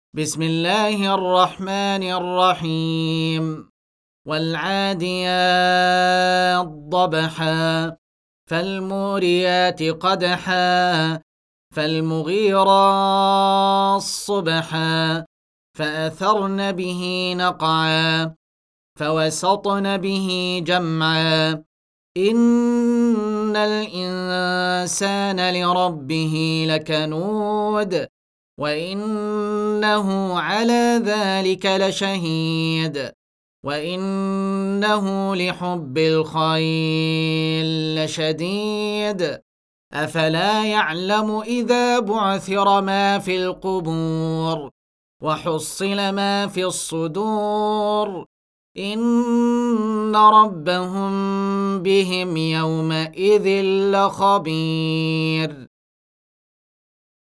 بسم الله الرحمن الرحيم والعاديات ضبحا فالموريات قدحا فالمغيرات صبحا فأثرن به نقعا فوسطن به جمعا إن الإنسان لربه لكنود وإنه على ذلك لشهيد وإنه لحب الخير لشديد أفلا يعلم إذا بعثر ما في القبور وحصل ما في الصدور إن ربهم بهم يومئذ لخبير.